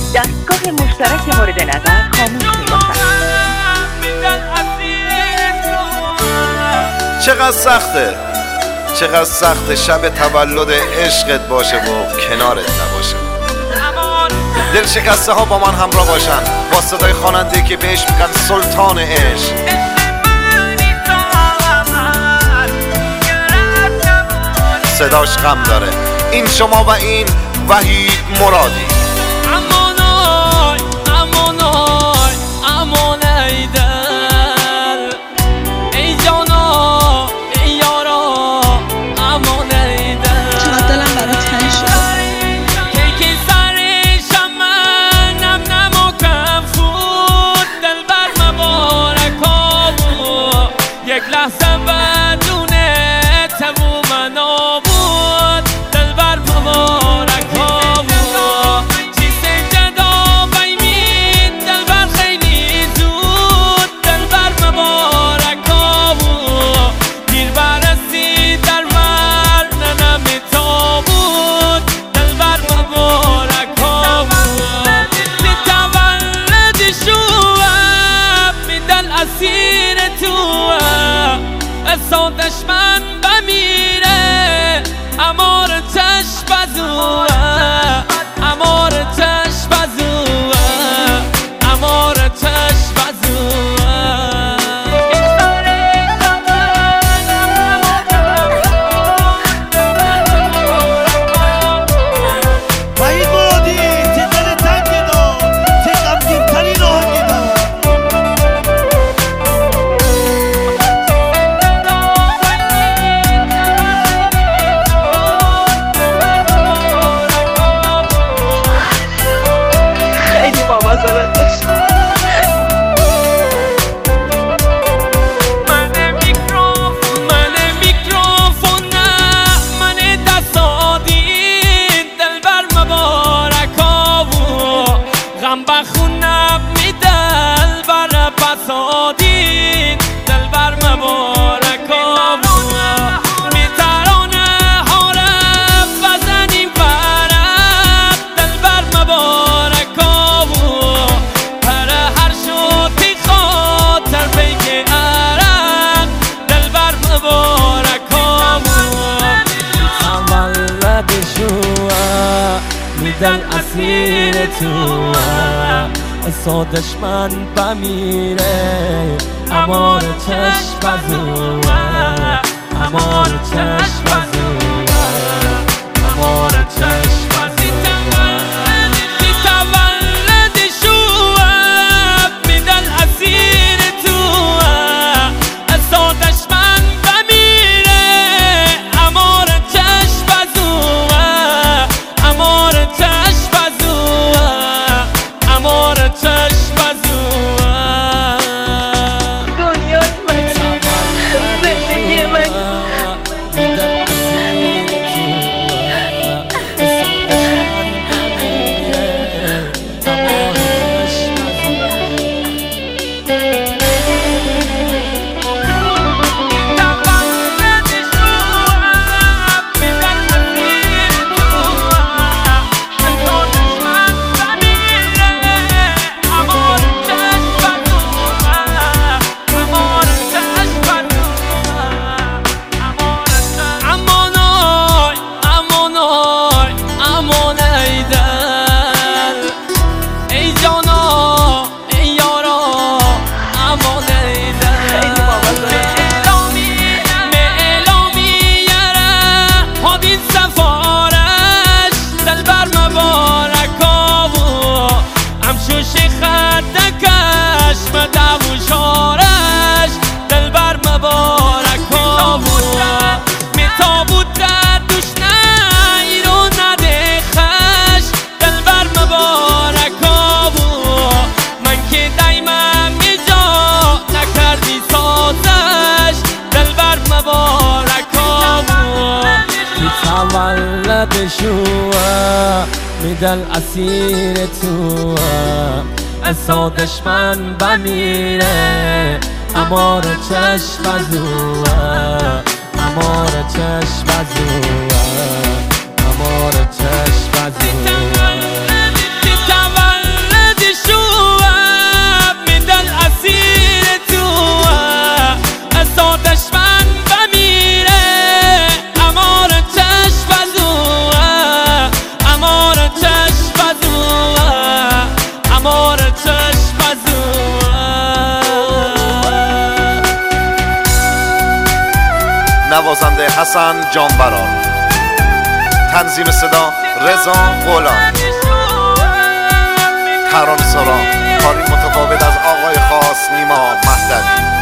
دستگاه مشترک مورد نظر خاموش می‌باشد. چقدر سخته شب تولد عشقت باشه و کنارت نباشه. دل شکسته ها با من همراه باشن با صدای خواننده که بهش میگن سلطان عشق. صداش غم داره. این شما و این وحید مرادی. امان ای دل، ای جانا ای یارا، امان ای دل. چقدر دلم برات تنگ شد. که سرشم من نم نم و کم فود، دل بر مبارکا بود. یک لحظه بدون تبو من آبود، دل بر مبارکا بود. دشمن بمیره امارتش بزوه، امارتش بزوه، امارتش بزوه. وحید مرادی تی دل تنگی دا، تی غمگین ترین آهنگی دا. غم بخونم می دل بر پسادین، دل بر مبارکا می ترانه حالم بزنیم برم، دل بر مبارکا پر هر شوتی خاطر پیک عرب، دل بر مبارکا تولد شوه میدل اسیر تو، اصا دشمن بمیره امار چشم بزوه، امار چشم بزوه، امار چشم بزوه. تولد شوه میدل اسیر تو، اصا دشمن بمیره امار چشم بزوه، امار چشم بزوه، امار چشم بزوه. دنیات منی، زندگی منی. تولد شوه میدل اسیر تو، اصا دشمن بمیره امار چشم بزوه، امار چشم بزوه، امار چشم بزوه. نوازنده حسن جانبرار، تنظیم صدا رضا غلام، ترانه‌سرا کاری متفاوت از آقای خاص نیما مهدوی.